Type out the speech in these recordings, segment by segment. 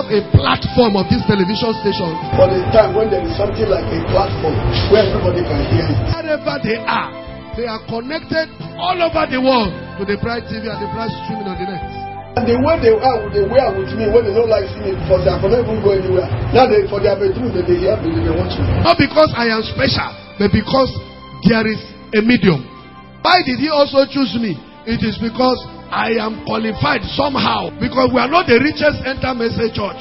a platform of this television station. For the time when there is something like a platform where everybody can hear it. Wherever they are connected all over the world to the Bright TV and the Bright streaming on the net. And the way they are with me when they don't like seeing me because I cannot even go anywhere. Now for their bedroom they hear me, they watch me. Not because I am special, but because there is a medium. Why did he also choose me? It is because I am qualified somehow. Because we are not the richest enter message church.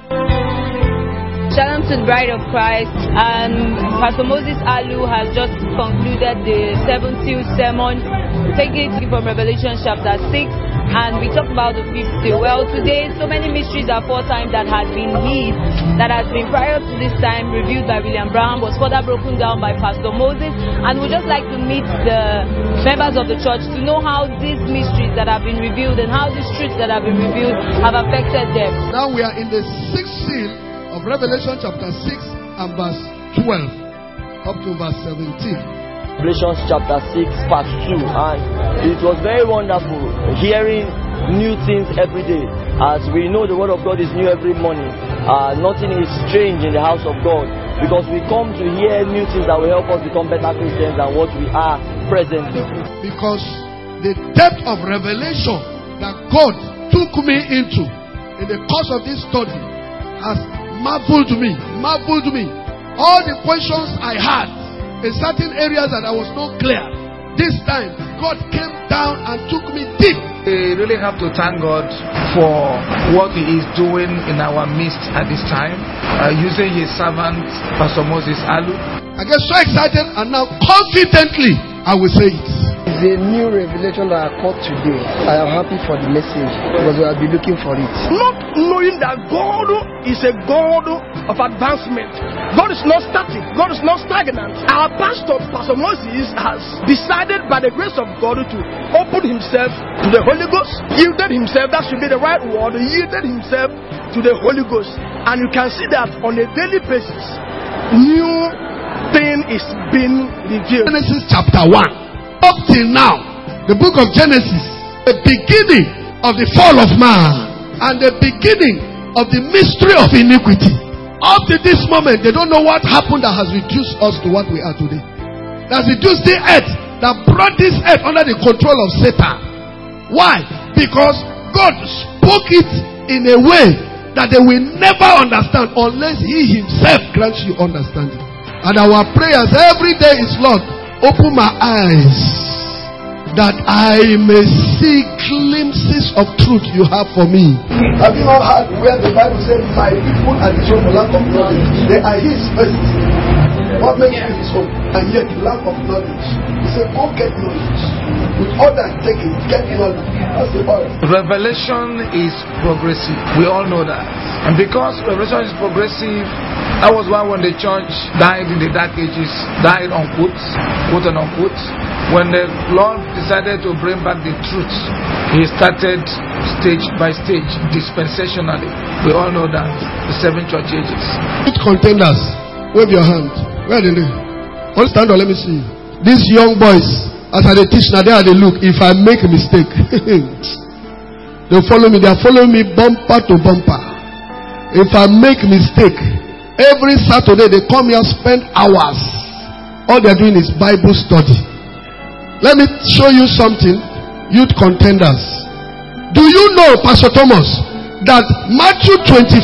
Shalom to the Bride of Christ. Pastor Moses Alu has just concluded the 7th seal sermon, taking it from Revelation chapter 6, and we talked about the 5th seal. Well, today, so many mysteries are foretimed that had been hid, that has been prior to this time revealed by William Branham, was further broken down by Pastor Moses, and we'd just like to meet the members of the church to know how these mysteries that have been revealed and how these truths that have been revealed have affected them. Now we are in the 6th seal of Revelation chapter 6 and verse 12 up to verse 17. Revelation chapter 6 verse 2, and it was very wonderful hearing new things every day. As we know, the word of God is new every morning. Nothing is strange in the house of God, because we come to hear new things that will help us become better Christians than what we are presently. Because the depth of revelation that God took me into in the course of this study has marveled me. All the questions I had in certain areas that I was not clear, this time God came down and took me deep. We really have to thank God for what He is doing in our midst at this time, using His servant Pastor Moses Alu. I get so excited, and now confidently I will say it. It's a new revelation that I caught today. I am happy for the message because we have been looking for it. Not knowing that God is a God of advancement. God is not static. God is not stagnant. Our pastor, Pastor Moses, has decided by the grace of God to open himself to the Holy Ghost. Yielded himself, that should be the right word, yielded himself to the Holy Ghost. And you can see that on a daily basis, new thing is being revealed. Genesis chapter 1. Up till now, the book of Genesis, the beginning of the fall of man and the beginning of the mystery of iniquity. Up to this moment, they don't know what happened that has reduced us to what we are today. That's reduced the earth, that brought this earth under the control of Satan. Why? Because God spoke it in a way that they will never understand unless He Himself grants you understanding. And our prayers every day is, Lord, open my eyes that I may see glimpses of truth you have for me. Have you not heard where the Bible says, my people are the children of lack of knowledge? They are His first. What makes you His home? And yet lack of knowledge. He said, go get knowledge. With all that taken, get knowledge. That's the point. Revelation is progressive. We all know that. And because revelation is progressive, that was why when the church died in the dark ages, died unquote, quote and unquote, when the Lord decided to bring back the truth, He started stage by stage, dispensationally. We all know that. The 7 church ages. Which contenders? Wave your hand. Where are they? All stand up, let me see. These young boys, as I teach now, there they look. If I make a mistake, they'll follow me. They're following me bumper to bumper. If I make mistake, every Saturday they come here, spend hours. All they're doing is Bible study. Let me show you something, youth contenders. Do you know, Pastor Thomas, that Matthew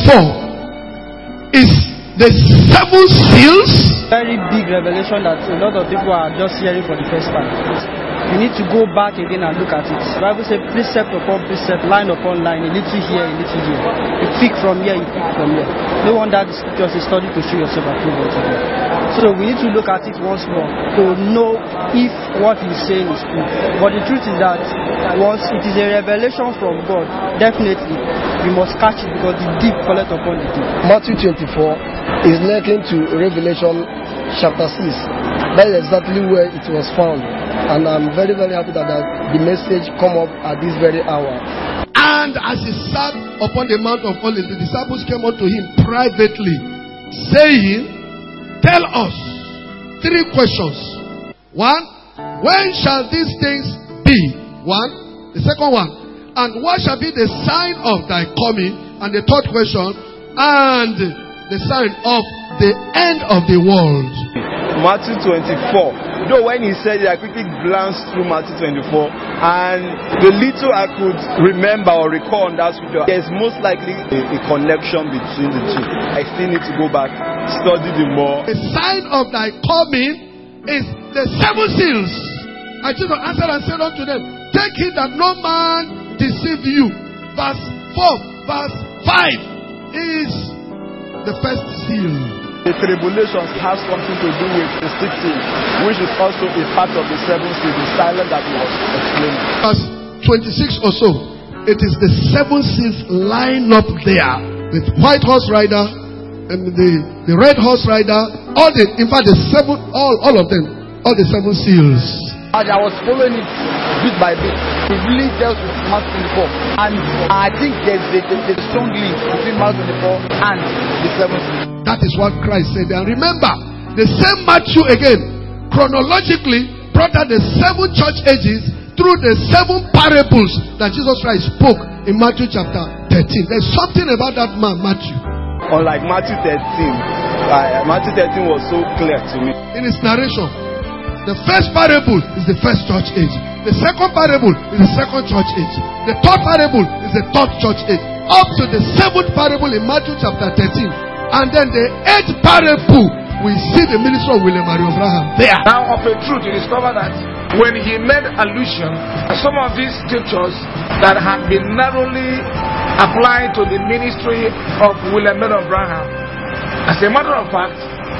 24 is the 7 seals? Very big revelation that a lot of people are just hearing for the first time. You need to go back again and look at it. The Bible says precept upon precept, line upon line, a little here, a little here. You pick from here, you pick from here. No wonder the scriptures is study to show yourself approved unto God. So we need to look at it once more to know if what he's saying is true. But the truth is that once it is a revelation from God, definitely we must catch it because the deep falleth upon the deep. Matthew 24 is linking to Revelation chapter 6. That is exactly where it was found. And I'm very, very happy that the message come up at this very hour. And as he sat upon the Mount of Olives, the disciples came unto him privately, saying, tell us 3 questions. 1, when shall these things be? 1. The second one, and what shall be the sign of thy coming? And the third question, and the sign of the end of the world. Matthew 24. Though when he said it, I quickly glanced through Matthew 24, and the little I could remember or recall on that scripture, there's most likely a connection between the two. I still need to go back, study the more. The sign of thy coming is the 7 seals. And Jesus answered and said unto them, take heed that no man deceive you. Verse 4, verse 5 is the first seal. The tribulations have something to do with the 6 seals, which is also a part of the 7 seals, the silence that he was explaining. Verse 26 or so, it is the 7 seals lined up there with white horse rider and the red horse rider. In fact, all of them, all the 7 seals. I was following it bit by bit. It really dealt with Matthew 24. And I think there's a strong link between Matthew 24 and the 7 seals. That is what Christ said. And remember, the same Matthew again, chronologically, brought out the 7 church ages through the 7 parables that Jesus Christ spoke in Matthew chapter 13. There's something about that man, Matthew. Unlike Matthew 13, Matthew 13 was so clear to me. In his narration, the first parable is the first church age. The second parable is the second church age. The third parable is the third church age. Up to the 7th parable in Matthew chapter 13. And then the 8th parable, we see the ministry of William Marion Branham there. Now, of a truth, you discover that when he made allusion to some of these scriptures that had been narrowly applied to the ministry of William Marion Branham, as a matter of fact,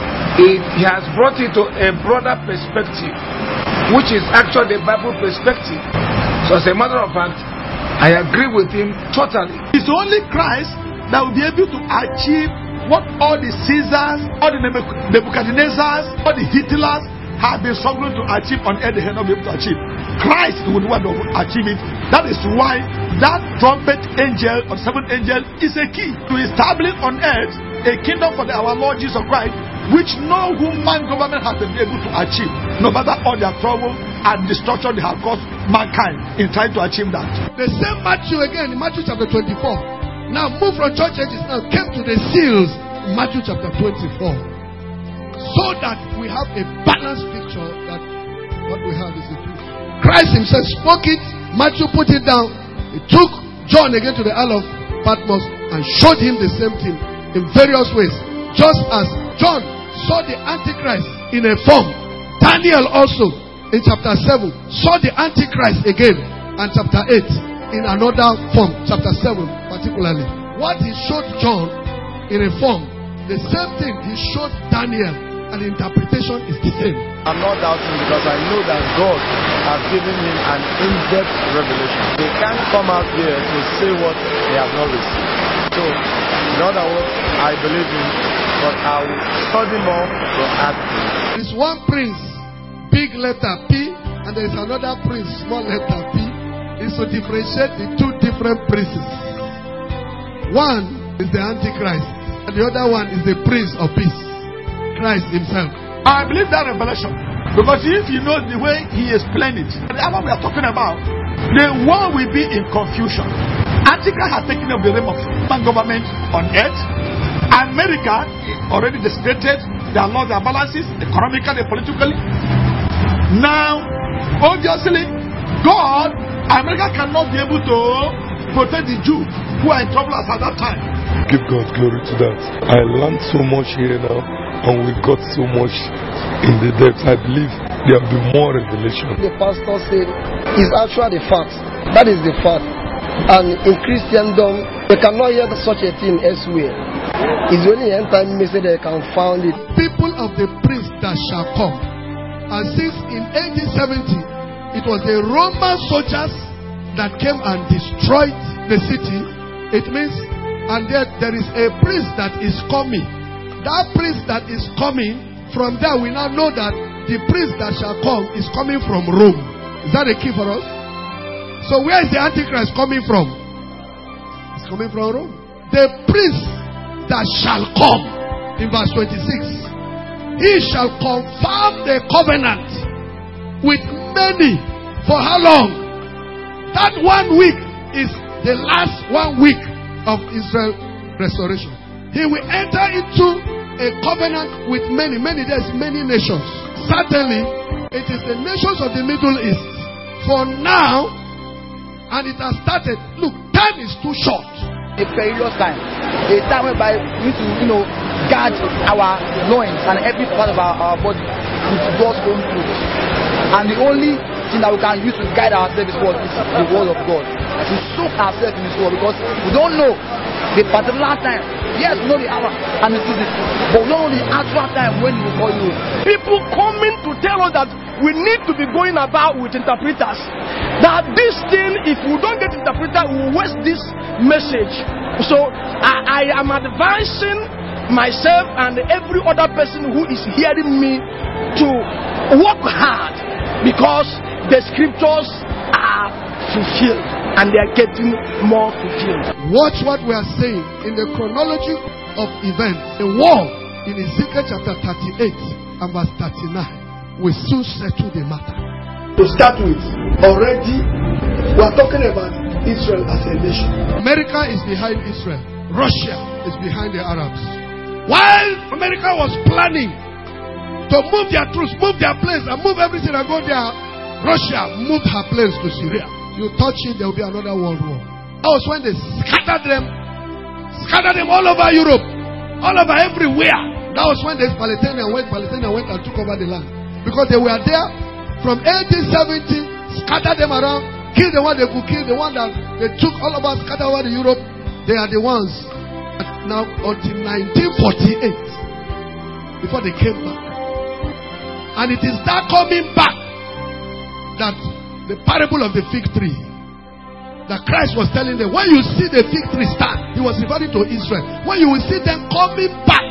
he has brought it to a broader perspective, which is actually the Bible perspective. So, as a matter of fact, I agree with him totally. It's only Christ that will be able to achieve what all the Caesars, all the Nebuchadnezzars, all the Hitlers have been struggling to achieve on earth, they have not been able to achieve. Christ would want to achieve it. That is why that trumpet angel or 7th angel is a key to establish on earth a kingdom for our Lord Jesus Christ, which no human government has been able to achieve, no matter all their trouble and destruction they have caused mankind in trying to achieve that. The same Matthew again in Matthew chapter 24. Now move from church ages, now came to the seals in Matthew chapter 24. So that we have a balanced picture that what we have is the truth. Christ himself spoke it, Matthew put it down. He took John again to the Isle of Patmos and showed him the same thing in various ways. Just as John saw the Antichrist in a form, Daniel also in chapter 7 saw the Antichrist again, and chapter 8 in another form, chapter 7 particularly. What he showed John in a form, the same thing he showed Daniel, and the interpretation is the same. I'm not doubting because I know that God has given him an in-depth revelation. They can't come out here to say what they have not received. So, in other words, I believe him, but I will study more to add to it. There is one prince, big letter P, and there is another prince, small letter P. Is to differentiate the two different princes. One is the Antichrist, and the other one is the Prince of Peace, Christ himself. I believe that revelation, because if you know the way he explained it, the hour we are talking about, the world will be in confusion. Antichrist has taken up the realm of human government on earth. America already dissipated their laws, their balances, economically, politically. Now, obviously, America cannot be able to protect the Jews who are in trouble at that time. Give God glory to that. I learned so much here now, and we got so much in the depth. I believe there will be more revelation. The pastor said it's actually the fact. That is the fact. And in Christendom, they cannot hear such a thing elsewhere. It's only end time message they can find it. People of the prince that shall come. And since in 1870, it was the Roman soldiers that came and destroyed the city. It means, and there is a prince that is coming. That prince that is coming, from there we now know that the prince that shall come is coming from Rome. Is that a key for us? So where is the Antichrist coming from? It's coming from Rome. The prince that shall come, in verse 26, he shall confirm the covenant with many. For how long? That 1 week is the last 1 week of Israel restoration. He will enter into a covenant with many. There's many nations. Certainly, it is the nations of the Middle East. For now, and it has started. Look, time is too short. A perilous time. A time whereby we need to, guard our loins and every part of our body with God's own truth. And the only thing that we can use to guide ourselves is what? Is the word of God. To soak ourselves in His word, because we don't know the particular time. Yes, we know the hour and the season, but we don't know the actual time when He will call you. People coming to tell us that we need to be going about with interpreters. That this thing, if we don't get interpreter, we will waste this message. So I am advising myself and every other person who is hearing me to work hard, because the scriptures are fulfilled and they are getting more fulfilled. Watch what we are saying in the chronology of events. The war in Ezekiel chapter 38 and verse 39 will soon settle the matter. To start with, already we are talking about Israel as a nation. America is behind Israel. Russia is behind the Arabs. While America was planning to move their troops, move their planes, and move everything and go there, Russia moved her planes to Syria. You touch it, there will be another world war. That was when they scattered them all over Europe, all over everywhere. That was when the Palestinians went and took over the land. Because they were there from 1870, scattered them around, killed the one they could kill, the one that they took all over, scattered over the Europe. They are the ones. Now, until 1948, before they came back. And it is that coming back that the parable of the fig tree, that Christ was telling them, when you see the fig tree stand, He was referring to Israel. When you will see them coming back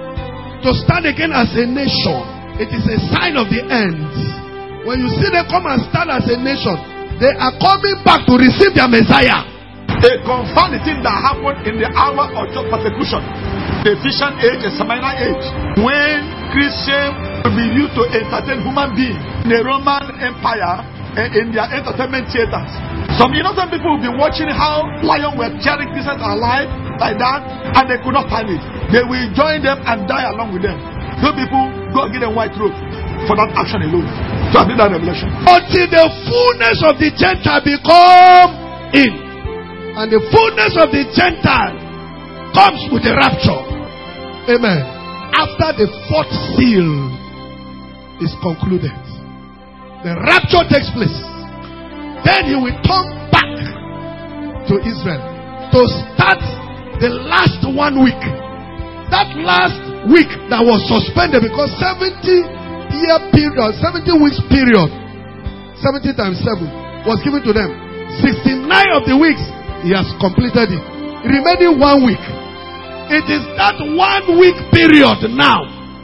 to stand again as a nation, it is a sign of the end. When you see them come and stand as a nation, they are coming back to receive their Messiah. They confirm the thing that happened in the hour of just persecution, the Ephesian age, the Smyrna age, when Christians will be used to entertain human beings in the Roman Empire and in their entertainment theaters. Some innocent people will be watching how lions were tearing Christians alive like that, and they could not panic. They will join them and die along with them. Those people, God give them white robe for that action alone. So I did that revelation. Until the fullness of the Gentile become in. And the fullness of the Gentile comes with the rapture. Amen. After the fourth seal is concluded, the rapture takes place. Then He will turn back to Israel to start the last 1 week. That last week that was suspended because 70-year period, 70 weeks period, 70 times 7 was given to them. 69 of the weeks He has completed it. Remaining 1 week. It is that 1 week period now.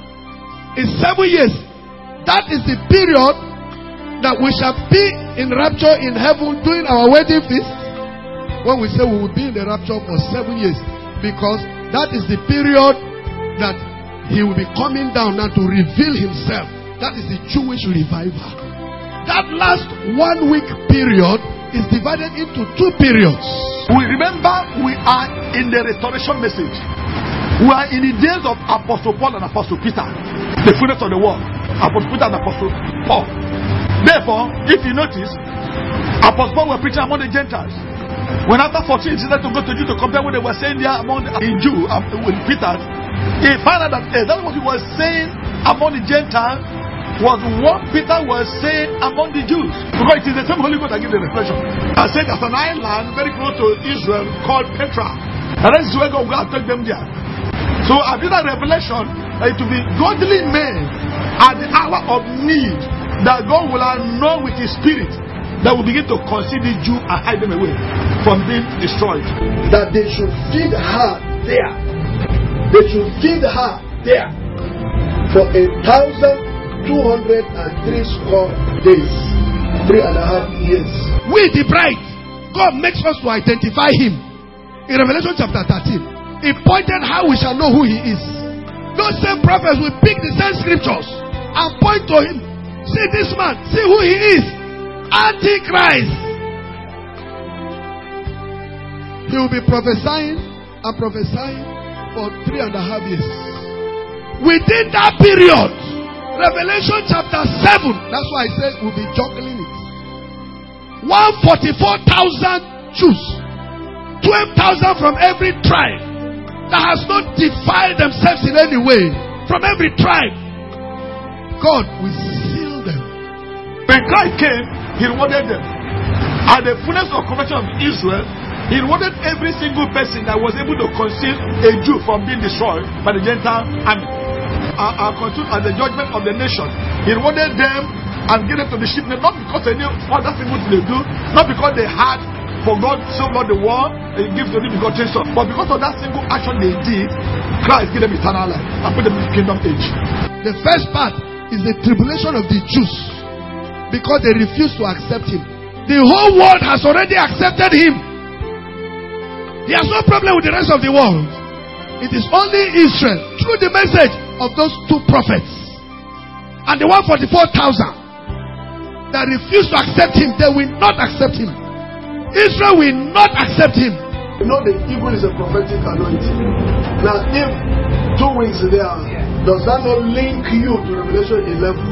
In 7 years. That is the period that we shall be in rapture in heaven doing our wedding feast. When we say we will be in the rapture for 7 years. Because that is the period that He will be coming down now to reveal Himself. That is the Jewish revival. That last 1 week period is divided into 2 periods. We remember we are in the restoration message. We are in the days of Apostle Paul and Apostle Peter, the fullness of the world. Apostle Peter and Apostle Paul. Therefore, if you notice, Apostle Paul were preaching among the Gentiles. When after 14 he decided to go to Jew to compare what they were saying there among in Jew with Peter, he found out that that's what he was saying among the Gentiles was what Peter was saying among the Jews. Because it is the same Holy Ghost that gives the reflection. I said there's an island very close to Israel called Petra. And that is where God will take them there. So I did that revelation that it will be godly men at the hour of need that God will anoint with His Spirit that will begin to consider the Jew and hide them away from being destroyed. That they should feed her there. They should feed her there for 1,203 score days, 3.5 years. We, the bride, God makes us to identify Him. In Revelation chapter 13, He pointed how we shall know who He is. Those same prophets will pick the same scriptures and point to Him. See this man, see who he is. Antichrist. He will be prophesying and prophesying for 3.5 years. Within that period, Revelation chapter 7, that's why I said we'll be juggling it. 144,000 Jews, 12,000 from every tribe that has not defiled themselves in any way, from every tribe. God will seal them. When Christ came, He rewarded them. At the fullness of conversion of Israel, He rewarded every single person that was able to conceal a Jew from being destroyed by the Gentile army. At the judgment of the nation, He rewarded them and gave them to the sheep, not because they knew other things they do, not because they had for God so loved the world, He gives to them begotten Son, but because of that single action they did, Christ gave them eternal life and put them in the kingdom age. The first part is the tribulation of the Jews because they refused to accept Him. The whole world has already accepted Him. He has no problem with the rest of the world. It is only Israel, through the message of those two prophets and the 144,000 that refuse to accept Him. They will not accept Him. Israel will not accept Him. You know the eagle is a prophetic anointing. Now if 2 wings there, does that not link you to Revelation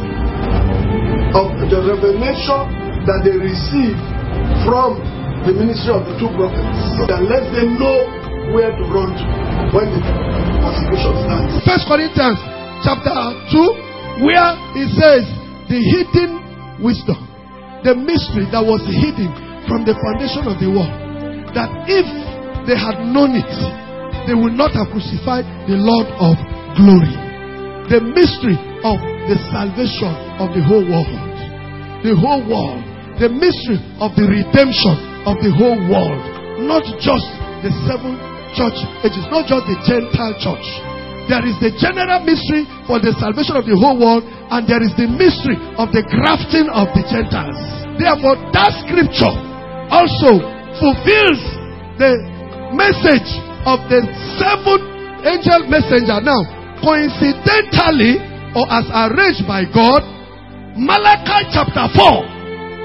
11? Of the revelation that they receive from the ministry of the two prophets, unless they know where to run to when the persecution starts. 1 Corinthians chapter 2, where it says the hidden wisdom, the mystery that was hidden from the foundation of the world, that if they had known it, they would not have crucified the Lord of glory. The mystery of the salvation of the whole world. The whole world. The mystery of the redemption of the whole world. Not just the 7 church ages, not just the Gentile church. There is the general mystery for the salvation of the whole world, and there is the mystery of the grafting of the Gentiles. Therefore, that scripture also fulfills the message of the 7th angel messenger. Now, coincidentally, or as arranged by God, Malachi chapter 4,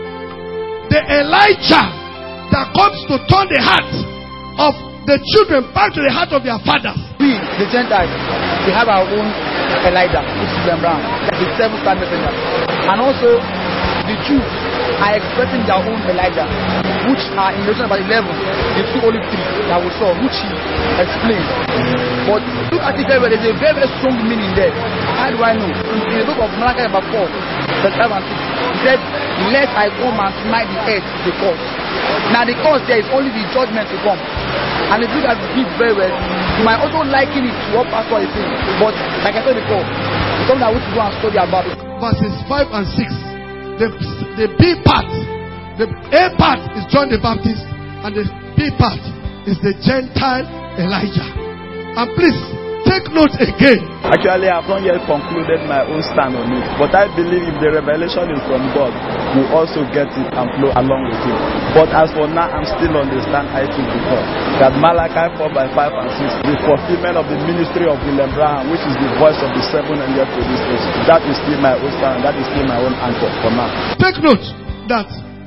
the Elijah that comes to turn the heart of the children back to the heart of their fathers. We, the Gentiles, we have our own Elijah, which is Brown, the 7th messenger. And also, the Jews are expecting their own Elijah, which are in Revelation about 11, the 2 olive trees that we saw, which He explained. But look at it very well, there's a very, very strong meaning there. How do I know? In the book of Malachi chapter 4, verse 5 and 6, He said, "Lest I come and smite the earth with the curse." Now the curse there is only the judgment to come. And if you guys read very well, you might also liken it to what Pastor is saying. But like I said before, it's something that we should go and study about it. Verses 5 and 6. The B part, the A part is John the Baptist, and the B part is the Gentile Elijah. And please take note again. Actually, I've not yet concluded my own stand on it, but I believe if the revelation is from God, we also get it and flow along with it. But as for now, I'm still on the stand I took before, that Malachi 4 by 5 and 6, the fulfillment of the ministry of William Branham, which is the voice of the 7 angels to this age, that is still my own stand, that is still my own answer for now. Take note that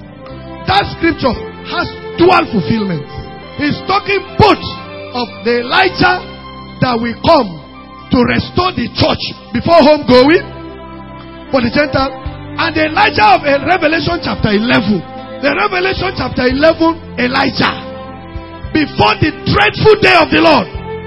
scripture has dual fulfillment. He's talking both of the Elijah that will come to restore the church before homegoing for the Gentile, and the Elijah of Revelation chapter 11. The Revelation chapter 11 Elijah before the dreadful day of the Lord.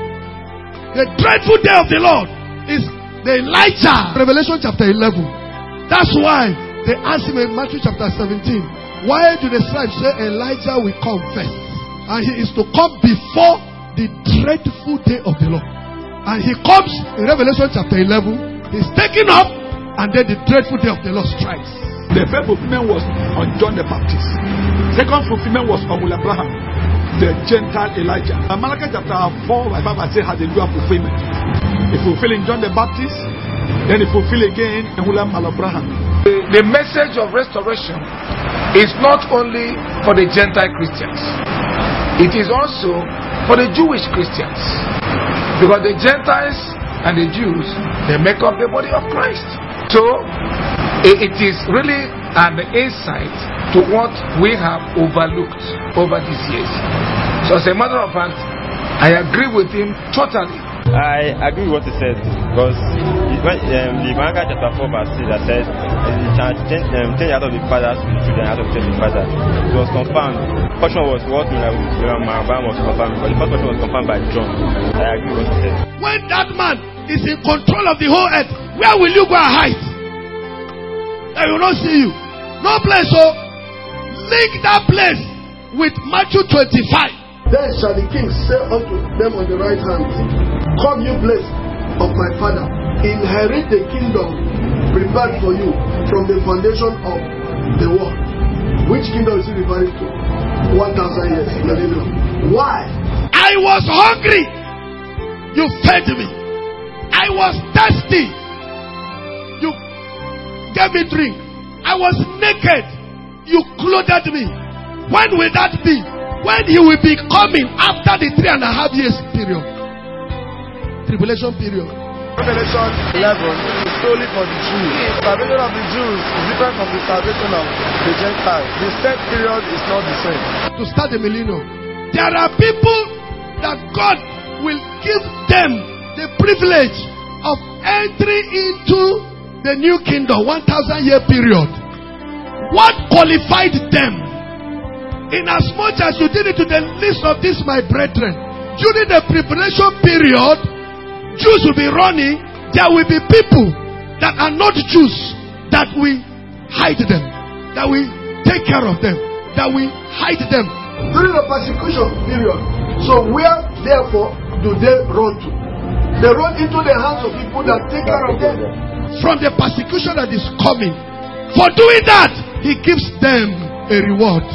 The dreadful day of the Lord is the Elijah. Revelation chapter 11. That's why they asked him in Matthew chapter 17, why do the scribes say Elijah will come first? And he is to come before the dreadful day of the Lord. And he comes in Revelation chapter 11. He's taken up, and then the dreadful day of the Lord strikes. The first fulfillment was on John the Baptist. Second fulfillment was on William Branham, the Gentile Elijah. And Malachi chapter 4 by 5 has a dual fulfillment. He fulfilled in John the Baptist, then he fulfilled again in William Branham. The message of restoration is not only for the Gentile Christians, it is also for the Jewish Christians. Because the Gentiles and the Jews, they make up the body of Christ. So, it is really an insight to what we have overlooked over these years. So as a matter of fact, I agree with him totally I agree with what he said, because when the Malachi chapter 4 verse 6 that says, change the heart of the father to the children, heart of the father. It was confirmed. The portion was what Mahabam was confirmed, but the first portion was confirmed by John. I agree with what he said. When that man is in control of the whole earth, where will you go and hide? They will not see you. No place, so link that place with Matthew 25. Then shall the king say unto them on the right hand, Come, you blessed of my father, inherit the kingdom prepared for you from the foundation of the world. Which kingdom is he referring to? 1,000 years. Why? I was hungry, you fed me. I was thirsty, you gave me drink. I was naked, you clothed me. When will that be? When he will be coming after the 3.5 years period. Tribulation period. Revelation 11 is solely for the Jews. The salvation of the Jews is different from the salvation of the Gentiles. The set period is not the same. To start the millennium, there are people that God will give them the privilege of entering into the new kingdom, 1,000-year period. What qualified them? In as much as you did it to the least of these, my brethren, during the preparation period, Jews will be running. There will be people that are not Jews that will hide them, that will take care of them, that will hide them. During the persecution period, so where therefore do they run to? They run into the hands of people that take care of them. From the persecution that is coming, for doing that, he gives them a reward.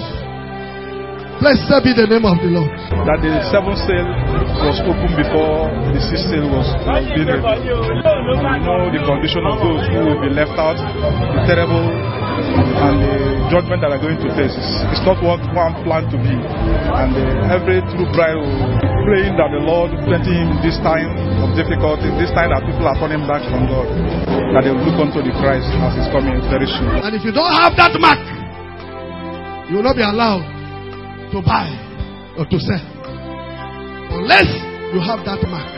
Blessed be the name of the Lord. That the seventh seal was opened before the sixth seal was being revealed. And we know the condition of those who will be left out, the terrible and the judgment that are going to face. It's not what one planned to be. And every true bride will be praying that the Lord plenty him this time of difficulty, this time that people are turning back from God, that they will look unto the Christ as he's coming very soon. And if you don't have that mark, you will not be allowed to buy or to sell unless you have that mark.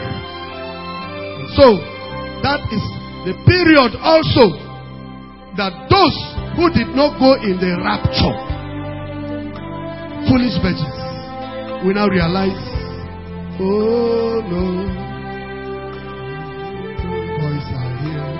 So that is the period also that those who did not go in the rapture, foolish virgins, will now realize, oh no, boys are here.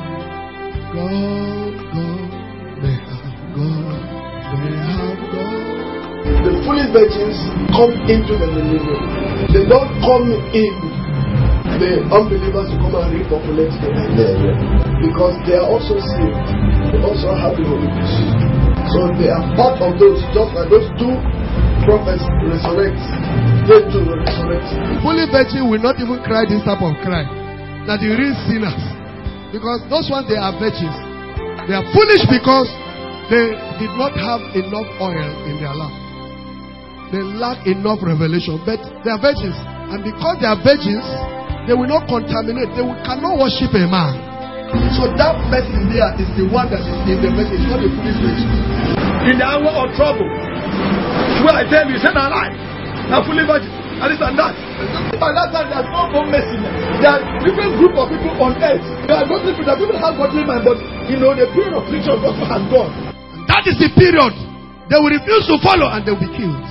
God, they have gone, they have gone. The foolish virgins come into the millennium. They don't come in the unbelievers to come and repopulate the earth. Because they are also saved. They also have the Holy Ghost. So they are part of those, just like those two prophets resurrect. They too will resurrect. Foolish virgin will not even cry this type of cry. That the real sinners. Because those ones, they are virgins. They are foolish because they did not have enough oil in their lamp. They lack enough revelation, but they are virgins. And because they are virgins, they will not contaminate. They cannot worship a man. So that person there is the one that is in the message, not the foolish virgin. In the hour of trouble, where I tell you, say not lie. Now fully virgin, and this and that. By that time, there's no more messiness. There are different group of people on earth. There are godly people, people have godly mind, but you know the period of affliction also has gone. And that is the period. They will refuse to follow and they will be killed.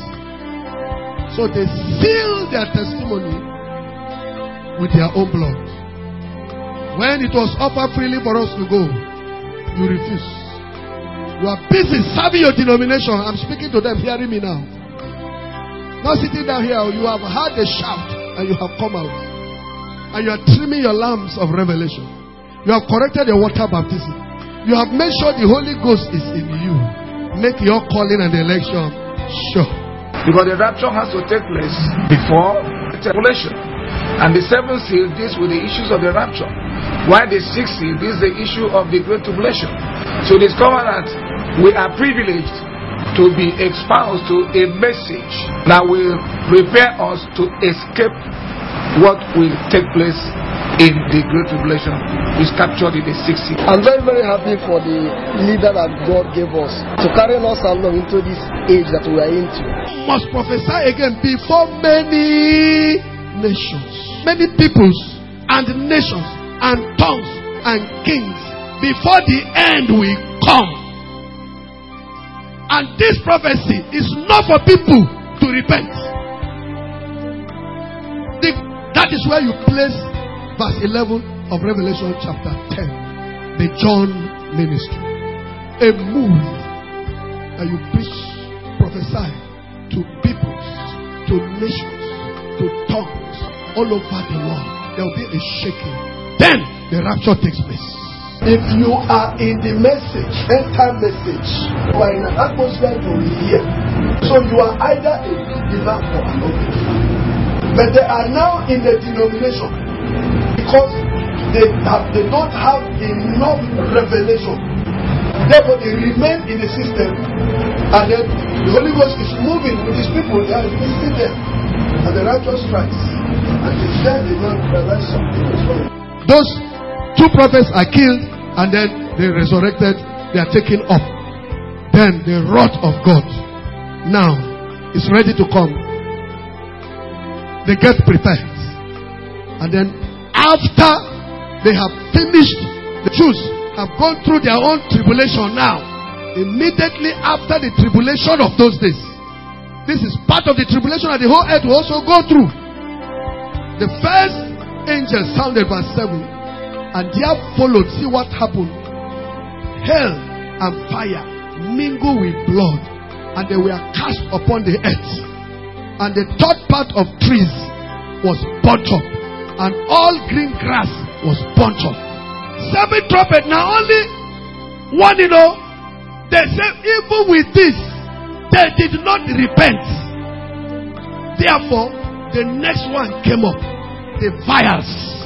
So they seal their testimony with their own blood. When it was offered freely for us to go, you refuse. You are busy serving your denomination. I'm speaking to them, hearing me now. Not sitting down here, you have heard a shout and you have come out. And you are trimming your lamps of revelation. You have corrected your water baptism. You have made sure the Holy Ghost is in you. Make your calling and election sure. Because the rapture has to take place before the tribulation. And the seventh seal deals with the issues of the rapture, while the sixth seal deals the issue of the great tribulation. So discover that we are privileged to be exposed to a message that will prepare us to escape what will take place in the great tribulation, is captured in the sixth seal. I'm very, very happy for the leader that God gave us to carry us along into this age that we are into. Must prophesy again before many nations, many peoples, and nations and tongues and kings before the end will come. And this prophecy is not for people to repent. That is where you place verse 11 of Revelation chapter 10. The John ministry. A move that you preach, prophesy to peoples, to nations, to tongues all over the world. There will be a shaking. Then the rapture takes place. If you are in the message, end time message, you are in an atmosphere to hear. So you are either a believer or an unbeliever. But they are now in the denomination because they don't have enough revelation. Therefore, they remain in the system, and then the Holy Ghost is moving with his people. They are visiting them, and the rapture strikes. And it's then they don't realize something is wrong. Those two prophets are killed, and then they resurrected. They are taken up. Then the wrath of God now is ready to come. They get prepared, and then after they have finished, the Jews have gone through their own tribulation now. Immediately after the tribulation of those days, this is part of the tribulation that the whole earth will also go through. The first angel sounded verse 7, and there followed, see what happened. Hell and fire mingle with blood, and they were cast upon the earth. And the third part of trees was burnt up, and all green grass was burnt up. 7 trumpet. Now only one, they say even with this, they did not repent. Therefore, the next one came up, the vials.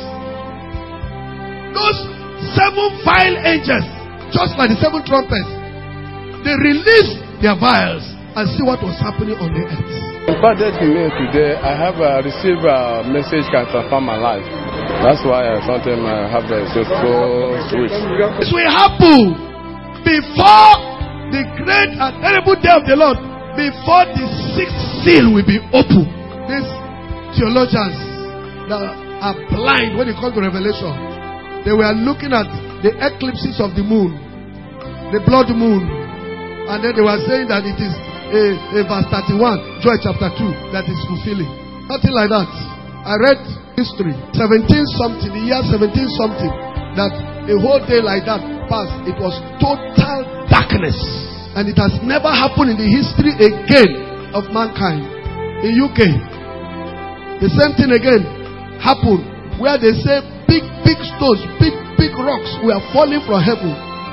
Those 7 vial angels, just like the 7 trumpets, they released their vials and see what was happening on the earth. Important to me today, I have received a message can transform my life. That's why sometimes I have a so switch. This will happen before the great and terrible day of the Lord, before the 6th seal will be opened. These theologians that are blind when it comes to Revelation, they were looking at the eclipses of the moon, the blood moon, and then they were saying that it is verse 31, Joel chapter 2, that is fulfilling. Nothing like that. I read history, 17 something, the year 17 something, that a whole day like that passed. It was total darkness, and it has never happened in the history again of mankind. In UK, the same thing again happened, where they say big stones, big rocks were falling from heaven.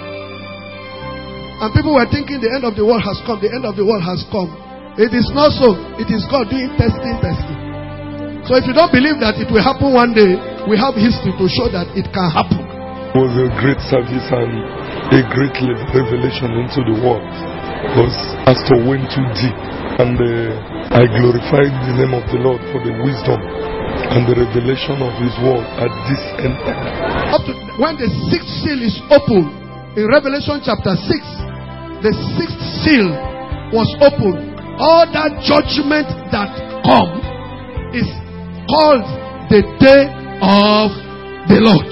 And people were thinking the end of the world has come. The end of the world has come. It is not so. It is God doing testing. So if you don't believe that it will happen one day, we have history to show that it can happen. It was a great service and a great revelation into the world. Because Pastor went too deep, and I glorified the name of the Lord for the wisdom and the revelation of His word at this end. Up to when the 6th seal is opened in Revelation chapter 6. The 6th seal was opened. All that judgment that come is called the day of the Lord.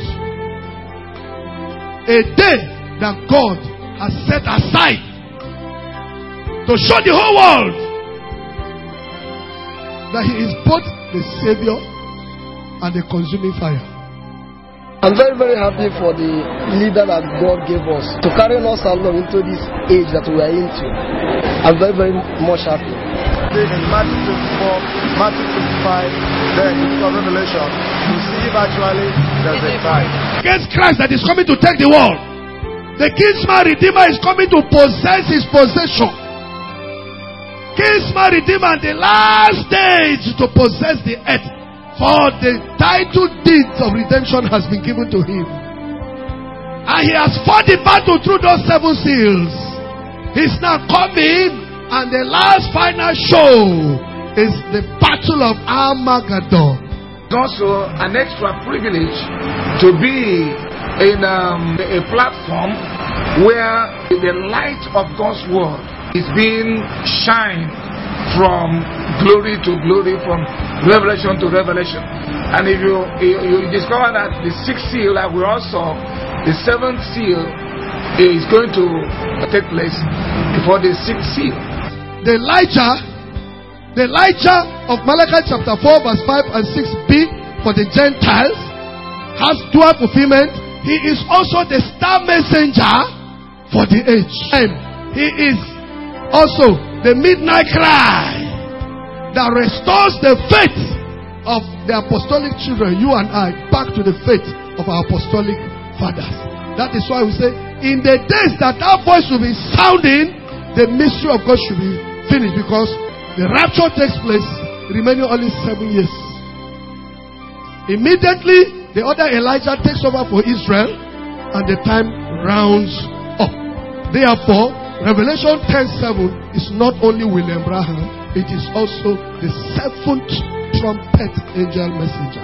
A day that God has set aside to show the whole world that He is both the Savior and the consuming fire. I'm very, very happy for the leader that God gave us to carry us along into this age that we are into. I'm very, very much happy. In Matthew 24, Matthew 25, then in Revelation, you see if actually there's a time. Against Christ that is coming to take the world. The kinsman redeemer is coming to possess his possession. Kinsman redeemer, the last stage to possess the earth. For the title deeds of redemption has been given to him. And he has fought the battle through those 7 seals. He's now coming, and the last final show is the battle of Armageddon. It's also an extra privilege to be in a platform where the light of God's word is being shined from glory to glory, from revelation to revelation. And if you discover that the sixth seal that we all saw, the seventh seal is going to take place before the sixth seal. The Elijah of Malachi chapter 4 verse 5 and 6b for the Gentiles has dual fulfillment. He is also the star messenger for the age. And he is also the midnight cry that restores the faith of the apostolic children, you and I, back to the faith of our apostolic fathers. That is why we say, in the days that voice will be sounding, the mystery of God should be finished, because the rapture takes place remaining only 7 years. Immediately, the other Elijah takes over for Israel, and the time rounds up. Therefore, Revelation 10:7 is not only William Branham, it is also the seventh trumpet angel messenger.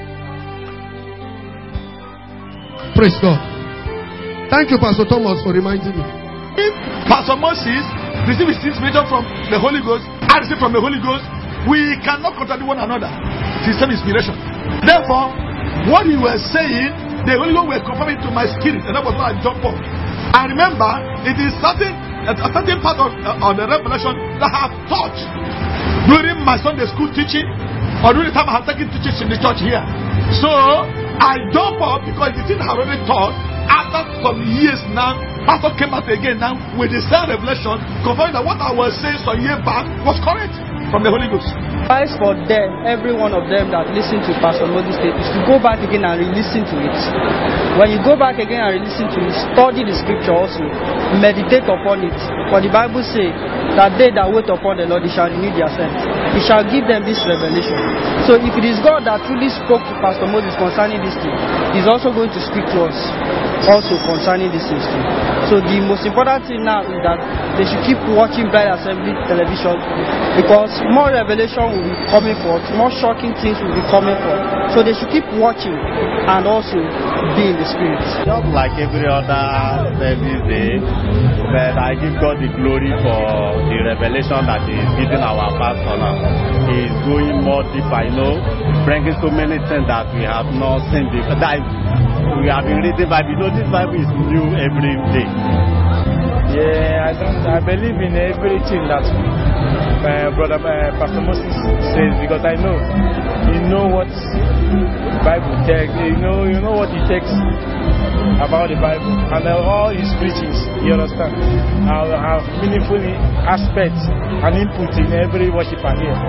Praise God. Thank you, Pastor Thomas, for reminding me. If Pastor Moses received his inspiration from the Holy Ghost, I received from the Holy Ghost, we cannot contradict one another. It's the same inspiration. Therefore, what he was saying, the Holy Ghost will confirm it to my spirit, and that was why I jumped up. And remember, it is a certain part of the revelation that I have taught during my Sunday school teaching, or during the time I have taken teachings in the church here. So I jump up because the thing I already taught. After some years now, Pastor came out again now with the same revelation, confirming that what I was saying some years back was correct from the Holy Ghost. Advice for them, every one of them that listen to Pastor Moses State, is to go back again and re-listen to it. When you go back again and re-listen to it, study the scripture also, meditate upon it. For the Bible says that they that wait upon the Lord, He shall renew their strength. He shall give them this revelation. So if it is God that truly spoke to Pastor Moses concerning this thing, He's also going to speak to us also concerning this thing too. So the most important thing now is that they should keep watching Bride Assembly television, because more revelation will be coming forth, more shocking things will be coming forth. So they should keep watching and also be in the spirit. Just like every other service day, but I give God the glory for the revelation that He is giving our pastor now. He is going more deeper, bringing so many things that we have not seen before. That we have been reading Bible. This Bible is new every day. Yeah, I believe in everything that Brother Pastor Moses says, because I know he know what Bible takes, you know what he takes about the Bible, and all his preachings, you understand, have meaningful aspects and input in every worshiper here.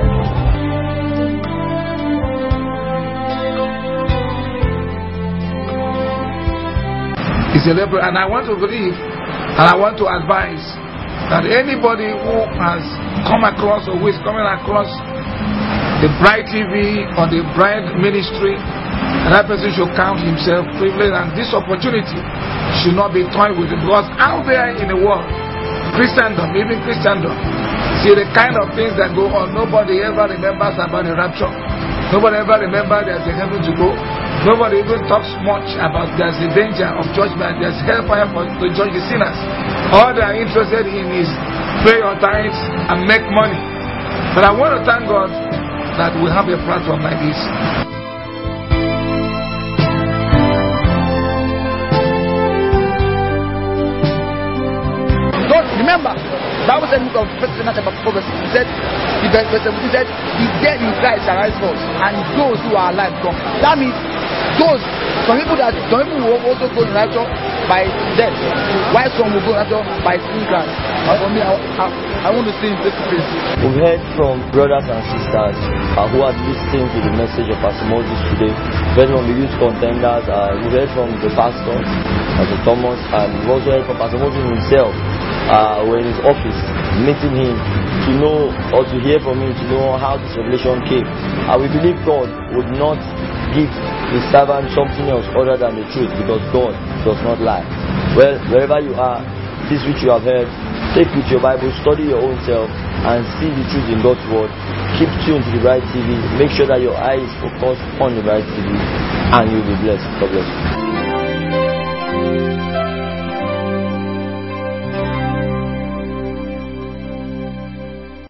It's a leper, and I want to believe and I want to advise that anybody who has come across or who is coming across the Bright TV or the Bright Ministry, that person should count himself privileged, and this opportunity should not be toyed with it, because out there in the world, Christendom, even Christendom, see the kind of things that go on. Nobody ever remembers about the rapture. Nobody ever remembers there's a heaven to go. Nobody even talks much about there's a danger of judgment, there's hellfire to judge the sinners. All they are interested in is pay your tithes and make money. But I want to thank God that we have a platform like this. Don't remember, Bible said in the book of 1 Corinthians chapter 4 verse 6, verse 17 said, the dead in Christ shall rise first, and those who are alive come. That means some people will also go in rapture by death, while some will go in rapture by seeing Christ. For me, I want to see him face to face. We've heard from brothers and sisters who are listening to the message of Pastor Moses today. We've heard from the youth contenders, we've heard from the pastors, Pastor Thomas, and we've also heard from Pastor Moses himself. We're in his office, meeting him to know or to hear from him, to know how this revelation came. We believe God would not give his servant something else other than the truth, because God does not lie. Well, wherever you are, this which you have heard, take with your Bible, study your own self, and see the truth in God's word. Keep tuned to the Bright TV. Make sure that your eye is focused on the Bright TV, and you'll be blessed. God bless you.